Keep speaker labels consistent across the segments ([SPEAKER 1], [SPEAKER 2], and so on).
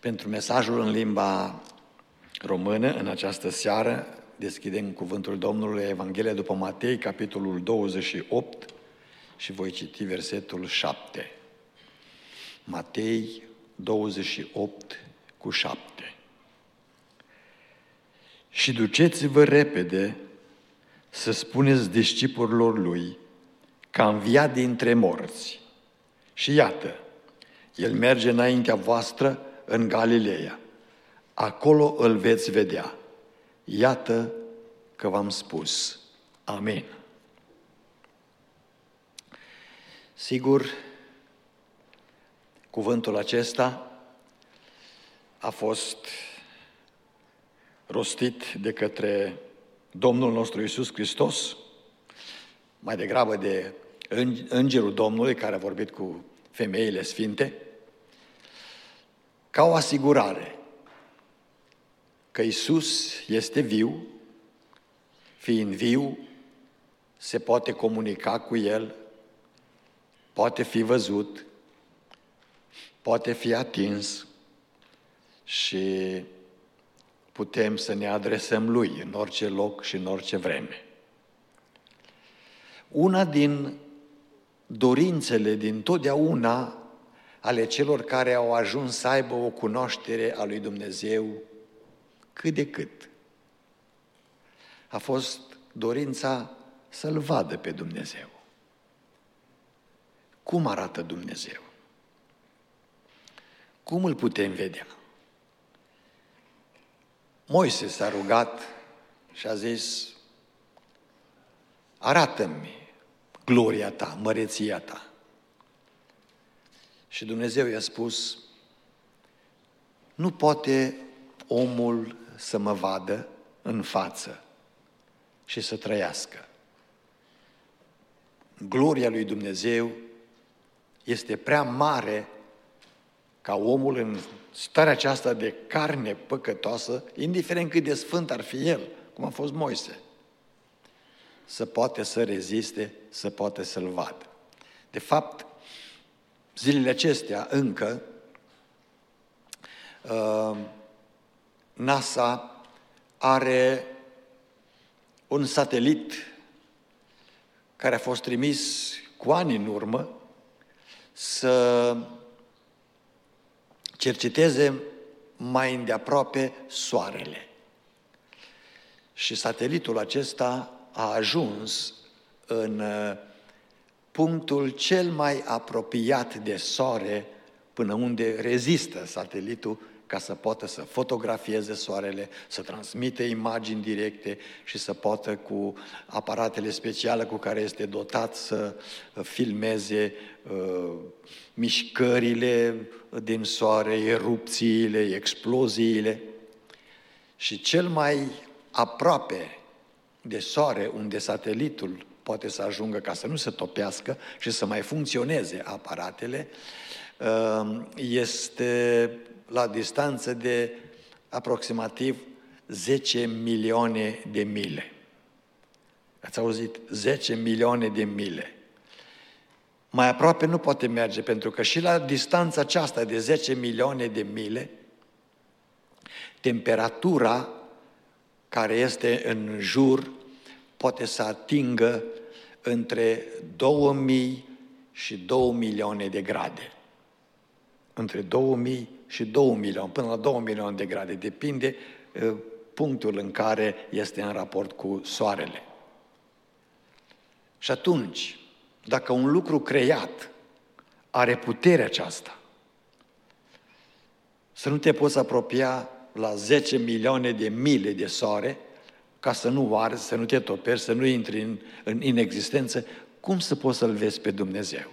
[SPEAKER 1] Pentru mesajul în limba română, în această seară, deschidem cuvântul Domnului, Evanghelia după Matei, capitolul 28, și voi citi versetul 7. Matei 28 cu 7. Și duceți-vă repede să spuneți discipurilor lui că a înviat dintre morți. Și iată, el merge înaintea voastră în Galileea. Acolo îl veți vedea. Iată că v-am spus. Amin. Sigur, cuvântul acesta a fost rostit de către Domnul nostru Iisus Hristos, mai degrabă de Îngerul Domnului care a vorbit cu femeile sfinte, ca o asigurare că Iisus este viu, fiind viu, se poate comunica cu El, poate fi văzut, poate fi atins și putem să ne adresăm Lui în orice loc și în orice vreme. Una din dorințele din totdeauna ale celor care au ajuns să aibă o cunoaștere a lui Dumnezeu cât de cât a fost dorința să-L vadă pe Dumnezeu. Cum arată Dumnezeu? Cum îl putem vedea? Moise s-a rugat și a zis: arată-mi gloria ta, măreția ta. Și Dumnezeu i-a spus: nu poate omul să mă vadă în față și să trăiască. Gloria lui Dumnezeu este prea mare ca omul în starea aceasta de carne păcătoasă, indiferent cât de sfânt ar fi el, cum a fost Moise, să poate să reziste, să poate să-L vadă. De fapt, zilele acestea încă, NASA are un satelit care a fost trimis cu ani în urmă să cerceteze mai îndeaproape Soarele. Și satelitul acesta a ajuns în punctul cel mai apropiat de Soare, până unde rezistă satelitul ca să poată să fotografieze Soarele, să transmită imagini directe și să poată cu aparatele speciale cu care este dotat să filmeze mișcările din Soare, erupțiile, exploziile. Și cel mai aproape de Soare, unde satelitul poate să ajungă ca să nu se topească și să mai funcționeze aparatele, este la distanță de aproximativ 10 milioane de mile. Ați auzit? 10 milioane de mile. Mai aproape nu poate merge, pentru că și la distanța aceasta de 10 milioane de mile, temperatura care este în jur poate să atingă între 2000 și 2 milioane de grade. Între 2000 și 2 milioane, până la 2 milioane de grade. Depinde punctul în care este în raport cu Soarele. Și atunci, dacă un lucru creat are puterea aceasta, să nu te poți apropia la 10 milioane de mile de Soare, ca să nu arzi, să nu te topești, să nu intri în inexistență, cum să poți să-L vezi pe Dumnezeu?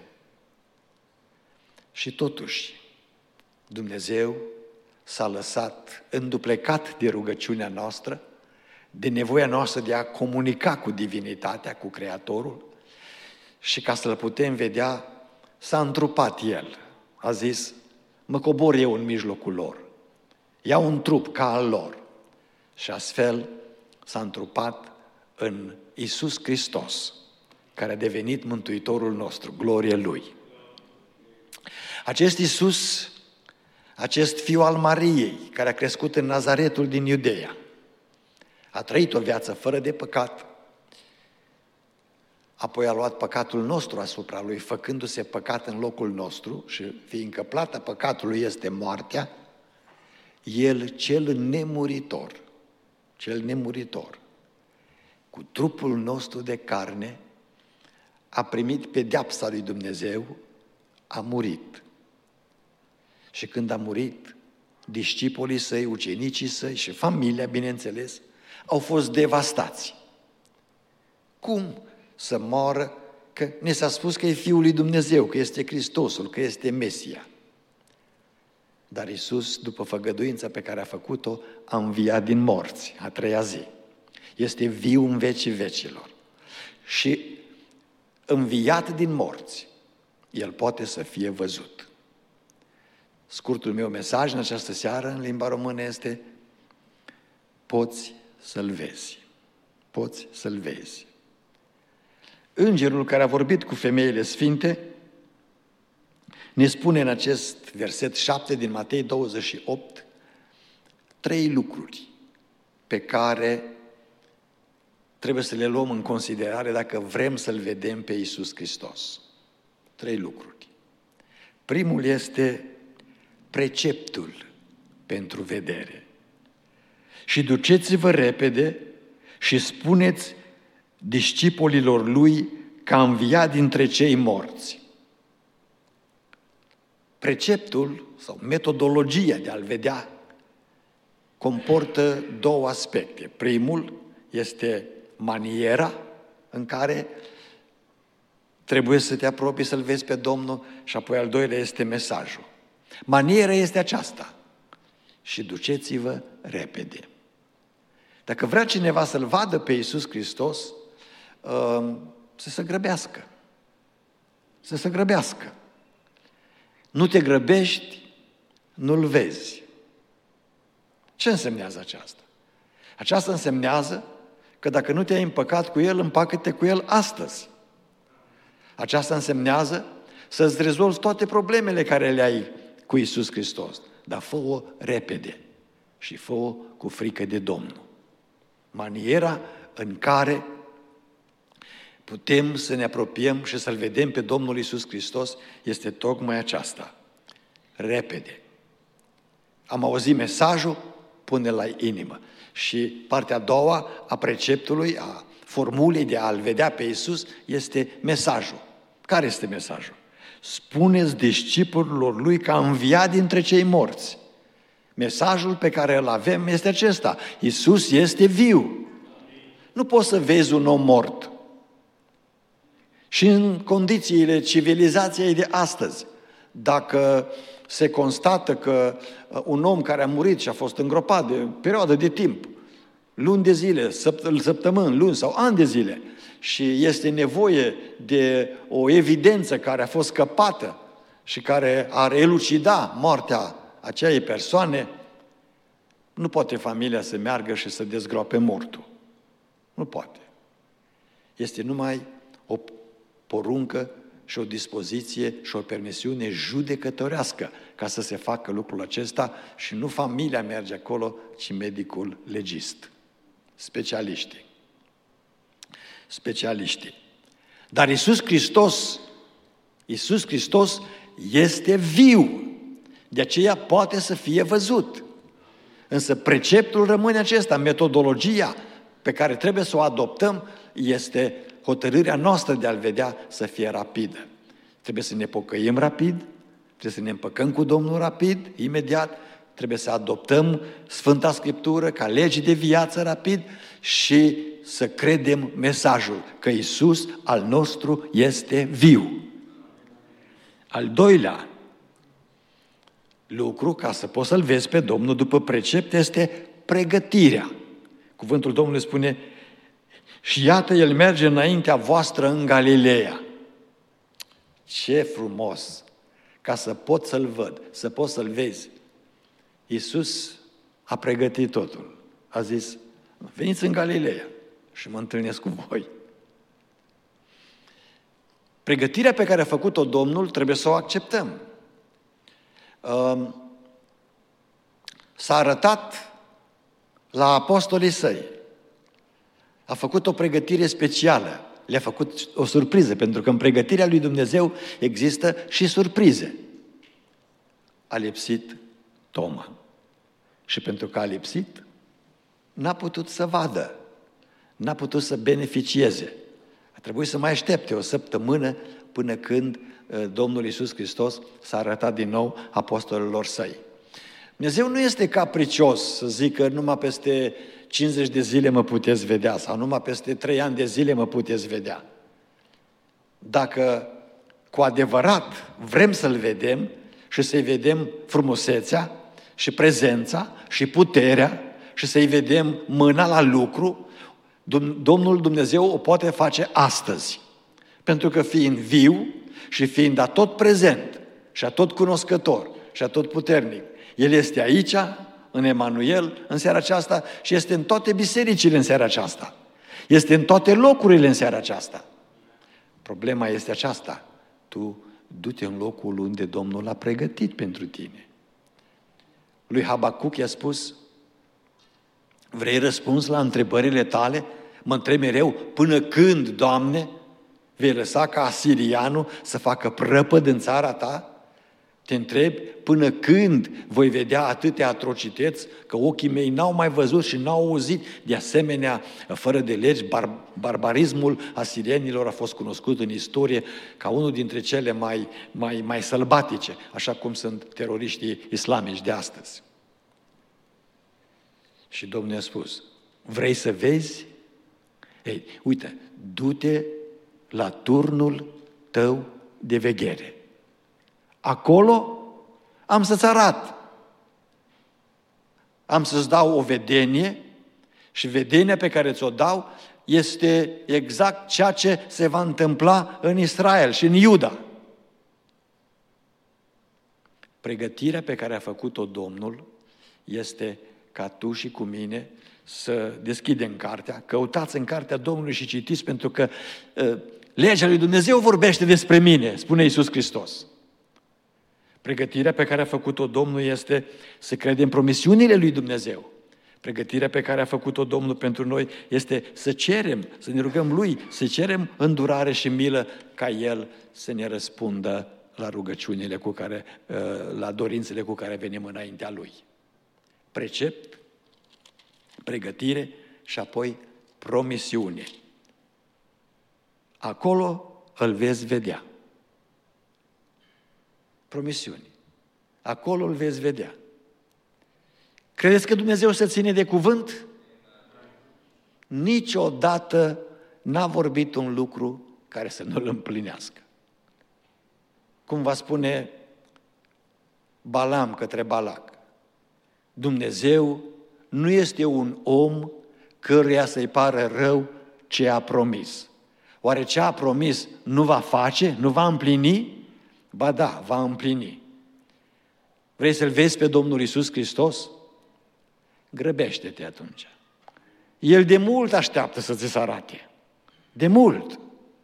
[SPEAKER 1] Și totuși, Dumnezeu s-a lăsat înduplecat de rugăciunea noastră, de nevoia noastră de a comunica cu divinitatea, cu Creatorul, și ca să-L putem vedea, s-a întrupat El. A zis: mă cobor eu în mijlocul lor, iau un trup ca al lor. Și astfel s-a întrupat în Iisus Hristos, care a devenit Mântuitorul nostru, glorie Lui. Acest Iisus acest fiu al Mariei, care a crescut în Nazaretul din Iudeea, a trăit o viață fără de păcat, apoi a luat păcatul nostru asupra lui, făcându-se păcat în locul nostru și fiindcă plata păcatului este moartea, el cel nemuritor, cu trupul nostru de carne, a primit pedeapsa lui Dumnezeu, a murit. Și când a murit, discipolii săi, ucenicii săi și familia, bineînțeles, au fost devastați. Cum să moară? Că ne s-a spus că e Fiul lui Dumnezeu, că este Hristosul, că este Mesia. Dar Iisus, după făgăduința pe care a făcut-o, a înviat din morți, a treia zi. Este viu în vecii vecilor. Și înviat din morți, El poate să fie văzut. Scurtul meu mesaj în această seară, în limba română, este: poți să-L vezi. Poți să-L vezi. Îngerul care a vorbit cu femeile sfinte ne spune în acest verset 7 din Matei 28 3 lucruri pe care trebuie să le luăm în considerare dacă vrem să-L vedem pe Iisus Hristos. 3 lucruri. Primul este preceptul pentru vedere. Și duceți-vă repede și spuneți discipolilor Lui că a înviat dintre cei morți. Preceptul sau metodologia de a-L vedea comportă două aspecte. Primul este maniera în care trebuie să te apropii să-L vezi pe Domnul și apoi al doilea este mesajul. Maniera este aceasta: și duceți-vă repede. Dacă vrea cineva să-L vadă pe Iisus Hristos, să se grăbească. Să se grăbească. Nu te grăbești, nu-L vezi. Ce însemnează aceasta? Aceasta însemnează că dacă nu te-ai împăcat cu El, împacă-te cu El astăzi. Aceasta însemnează să-ți rezolvi toate problemele care le ai cu Iisus Hristos, dar fă-o repede și fă-o cu frică de Domnul. Maniera în care putem să ne apropiem și să-L vedem pe Domnul Iisus Hristos este tocmai aceasta: repede. Am auzit mesajul, pune la inimă. Și partea a doua a preceptului, a formulei de a-L vedea pe Iisus este mesajul. Care este mesajul? Spuneți discipolilor Lui că a înviat dintre cei morți. Mesajul pe care îl avem este acesta: Iisus este viu. Nu poți să vezi un om mort. Și în condițiile civilizației de astăzi, dacă se constată că un om care a murit și a fost îngropat de perioadă de timp, luni de zile, săptămâni, luni sau ani de zile, și este nevoie de o evidență care a fost scăpată și care ar elucida moartea acelei persoane, nu poate familia să meargă și să dezgroape mortul. Nu poate. Este numai o poruncă și o dispoziție și o permisiune judecătorească ca să se facă lucrul acesta și nu familia merge acolo, ci medicul legist. Specialiștii. Dar Iisus Hristos este viu. De aceea poate să fie văzut. Însă preceptul rămâne acesta, metodologia pe care trebuie să o adoptăm este hotărârea noastră de a-L vedea să fie rapidă. Trebuie să ne pocăim rapid, trebuie să ne împăcăm cu Domnul rapid, imediat, trebuie să adoptăm Sfânta Scriptură ca lege de viață rapid și să credem mesajul că Iisus al nostru este viu. Al doilea lucru, ca să poți să-L vezi pe Domnul după precept, este pregătirea. Cuvântul Domnului spune: și iată, El merge înaintea voastră în Galileea. Ce frumos! Ca să pot să-L văd, să poți să-L vezi. Iisus a pregătit totul. A zis: veniți în Galileea și mă întâlnesc cu voi. Pregătirea pe care a făcut-o Domnul trebuie să o acceptăm. s-a arătat la apostolii săi. A făcut o pregătire specială. Le-a făcut o surpriză, pentru că în pregătirea lui Dumnezeu există și surprize. A lipsit Toma. Și pentru că a lipsit, n-a putut să vadă, n-a putut să beneficieze. A trebuit să mai aștepte o săptămână până când Domnul Iisus Hristos s-a arătat din nou apostolilor săi. Dumnezeu nu este capricios să zică numai peste 50 de zile mă puteți vedea sau numai peste 3 ani de zile mă puteți vedea. Dacă cu adevărat vrem să-L vedem și să-i vedem frumusețea și prezența și puterea și să-i vedem mâna la lucru, Domnul Dumnezeu o poate face astăzi. Pentru că fiind viu și fiind atot prezent și atot cunoscător și atot puternic, El este aici, în Emanuel, în seara aceasta și este în toate bisericile în seara aceasta. Este în toate locurile în seara aceasta. Problema este aceasta. Tu du-te în locul unde Domnul a pregătit pentru tine. Lui Habacuc i-a spus: vrei răspuns la întrebările tale? Mă întreb mereu, până când, Doamne, vei lăsa ca asirianul să facă prăpăd în țara ta? Te întrebi, până când voi vedea atâtea atrocități, că ochii mei n-au mai văzut și n-au auzit de asemenea fără de legi. Barbarismul asirienilor a fost cunoscut în istorie ca unul dintre cele mai sălbatice, așa cum sunt teroriștii islamici de astăzi. Și Domnul a spus: vrei să vezi? Ei, uite, du-te la turnul tău de veghere. Acolo am să-ți arăt. Am să-ți dau o vedenie și vedenia pe care ți-o dau este exact ceea ce se va întâmpla în Israel și în Iuda. Pregătirea pe care a făcut-o Domnul este ca tu și cu mine să deschidem cartea, căutați în cartea Domnului și citiți, pentru că legea lui Dumnezeu vorbește despre mine, spune Iisus Hristos. Pregătirea pe care a făcut-o Domnul este să credem promisiunile lui Dumnezeu. Pregătirea pe care a făcut-o Domnul pentru noi este să cerem, să ne rugăm Lui, să cerem îndurare și milă ca El să ne răspundă la rugăciunile cu care, la dorințele cu care venim înaintea Lui. Precept, pregătire și apoi promisiune. Acolo îl veți vedea. Promisiuni. Acolo îl veți vedea. Credeți că Dumnezeu se ține de cuvânt? Niciodată n-a vorbit un lucru care să nu-l împlinească. Cum va spune Balam către Balac: Dumnezeu nu este un om căruia să-i pară rău ce a promis. Oare ce a promis nu va face? Nu va împlini? Ba da, va împlini. Vrei să-L vezi pe Domnul Iisus Hristos? Grăbește-te atunci. El de mult așteaptă să ți se arate. De mult.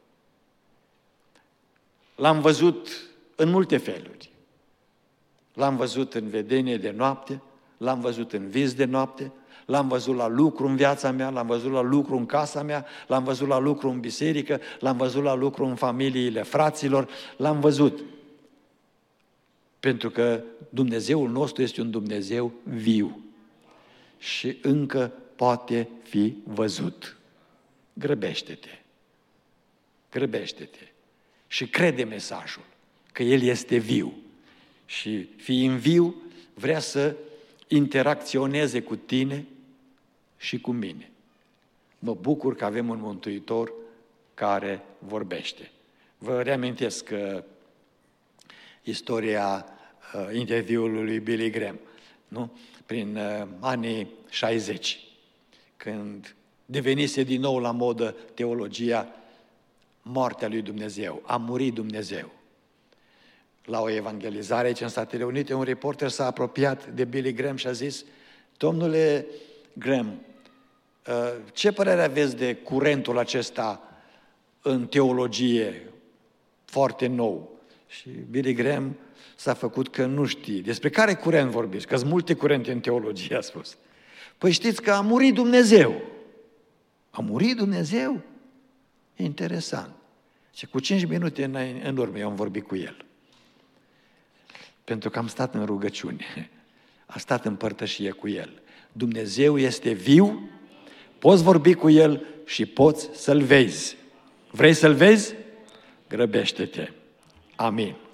[SPEAKER 1] L-am văzut în multe feluri. L-am văzut în vedenie de noapte, l-am văzut în vis de noapte, l-am văzut la lucru în viața mea, l-am văzut la lucru în casa mea, l-am văzut la lucru în biserică, l-am văzut la lucru în familiile fraților, l-am văzut. Pentru că Dumnezeul nostru este un Dumnezeu viu și încă poate fi văzut. Grăbește-te! Grăbește-te! Și crede mesajul că El este viu. Și fiind viu, vrea să interacționeze cu tine și cu mine. Mă bucur că avem un Mântuitor care vorbește. Vă reamintesc că istoria interviului lui Billy Graham, nu? Prin anii 60, când devenise din nou la modă teologia moartea lui Dumnezeu, a murit Dumnezeu. La o evangelizare aici în Statele Unite, un reporter s-a apropiat de Billy Graham și a zis: domnule Graham, ce părere aveți de curentul acesta în teologie foarte nou? Și Billy Graham s-a făcut că nu știi. Despre care curent vorbiți? Că sunt multe curente în teologie, a spus. Păi știți că a murit Dumnezeu. A murit Dumnezeu? E interesant. Și cu 5 minute în urmă eu am vorbit cu el. Pentru că am stat în rugăciune. Am stat în părtășie cu el. Dumnezeu este viu, poți vorbi cu el și poți să-l vezi. Vrei să-l vezi? Grăbește-te. Amin.